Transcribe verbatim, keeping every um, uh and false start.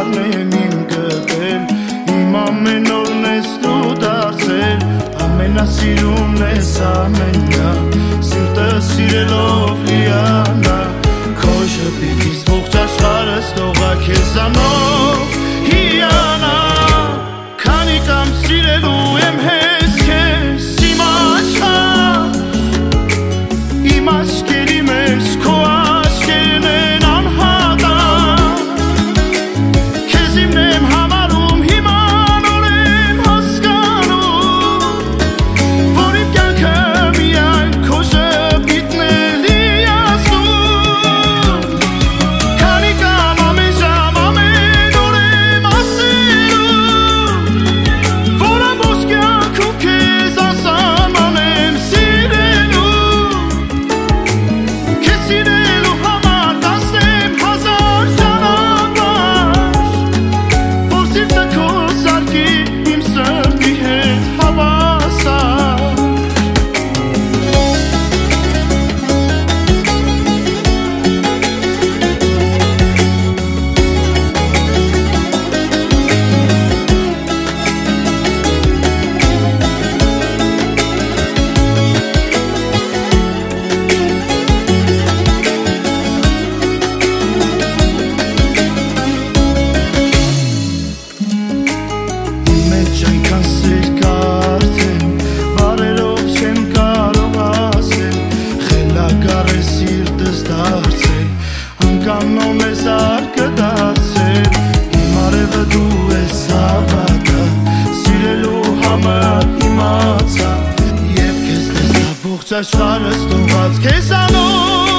չառնեմ իմ կտել Իմ ամեն օրն ես դու դարձել Ամենասիրումն ես ամենա Սիրտը սիրելով լիանա Քո շփիթից ողջ աշխարհս թողա քեզանով հիանա Քանի կամ սիրելու եմ հեզ քեզ իմ աշխարհ Իմ աչքերի մեջ քո աչքերն են անհատակ Քեզ իմն եմ համարում հիմա նոր եմ հասկանում Որ իմ կյանքը միայն քո շփիթն է լիացնում Քանի կամ ամեն ժամ ամեն օր եմ ասելու Որ ամբողջ կյանքում քեզ անսահման եմ սիրելու Քեզ սիրելու համար տասնեմ հազար ճանապարհ Որ սիրտը քո սարքի իմ սրտի հետ հավասար Իմ մեջ այնքան սեր կա արդեն Բարերով չեմ կարող ասել Խելագար է սիրտս դարձել Անկանոն ես արկը դարձել Իմ արևը դու ես հավատա Սիրելու համար իմացա Եվ քեզ տեսա ողջ աշխարհս թողած քեզանով